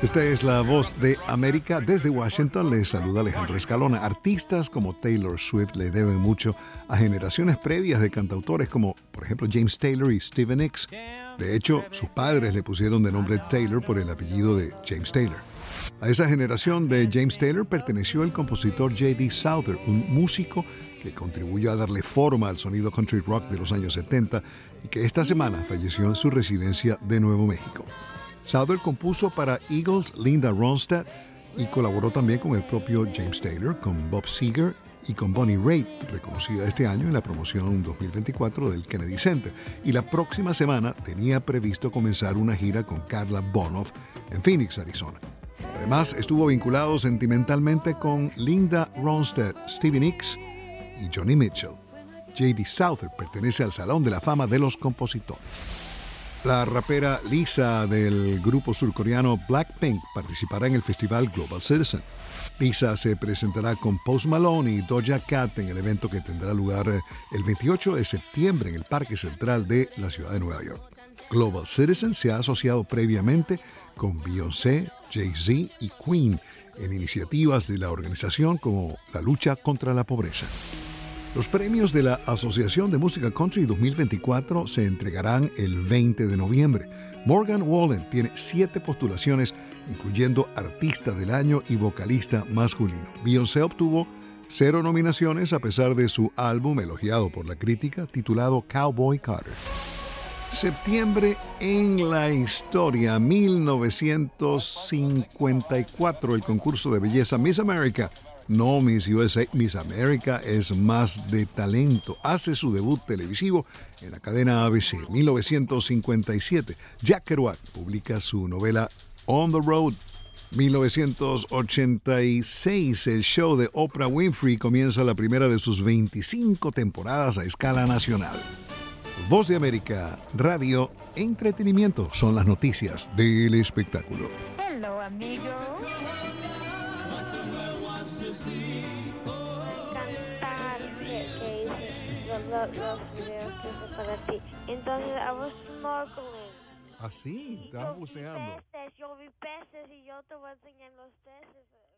Esta es la voz de América. Desde Washington les saluda Alejandro Escalona. Artistas como Taylor Swift le deben mucho a generaciones previas de cantautores como, por ejemplo, James Taylor y Stevie Nicks. De hecho, sus padres le pusieron de nombre Taylor por el apellido de James Taylor. A esa generación de James Taylor perteneció el compositor J.D. Souther, un músico que contribuyó a darle forma al sonido country rock de los años 70 y que esta semana falleció en su residencia de Nuevo México. Souther compuso para Eagles Linda Ronstadt y colaboró también con el propio James Taylor, con Bob Seger y con Bonnie Raitt, reconocida este año en la promoción 2024 del Kennedy Center. Y la próxima semana tenía previsto comenzar una gira con Carla Bonoff en Phoenix, Arizona. Además, estuvo vinculado sentimentalmente con Linda Ronstadt, Stevie Nicks y Joni Mitchell. J.D. Souther pertenece al Salón de la Fama de los Compositores. La rapera Lisa del grupo surcoreano Blackpink participará en el festival Global Citizen. Lisa se presentará con Post Malone y Doja Cat en el evento que tendrá lugar el 28 de septiembre en el Parque Central de la ciudad de Nueva York. Global Citizen se ha asociado previamente con Beyoncé, Jay-Z y Queen en iniciativas de la organización como la lucha contra la pobreza. Los premios de la Asociación de Música Country 2024 se entregarán el 20 de noviembre. Morgan Wallen tiene 7 postulaciones, incluyendo Artista del Año y Vocalista Masculino. Beyoncé obtuvo 0 nominaciones a pesar de su álbum elogiado por la crítica titulado Cowboy Carter. Septiembre en la historia, 1954, el concurso de belleza Miss America. No Miss USA, Miss America es más de talento. Hace su debut televisivo en la cadena ABC. 1957, Jack Kerouac publica su novela On the Road. 1986, el show de Oprah Winfrey comienza la primera de sus 25 temporadas a escala nacional. Voz de América, radio, entretenimiento son las noticias del espectáculo. Hello, amigo. Cantar que hice los videos que hice para ti. Entonces, I was snorkeling. ¿Ah, sí? ¿Estás buceando? Yo vi peces y yo te voy a enseñar los peces.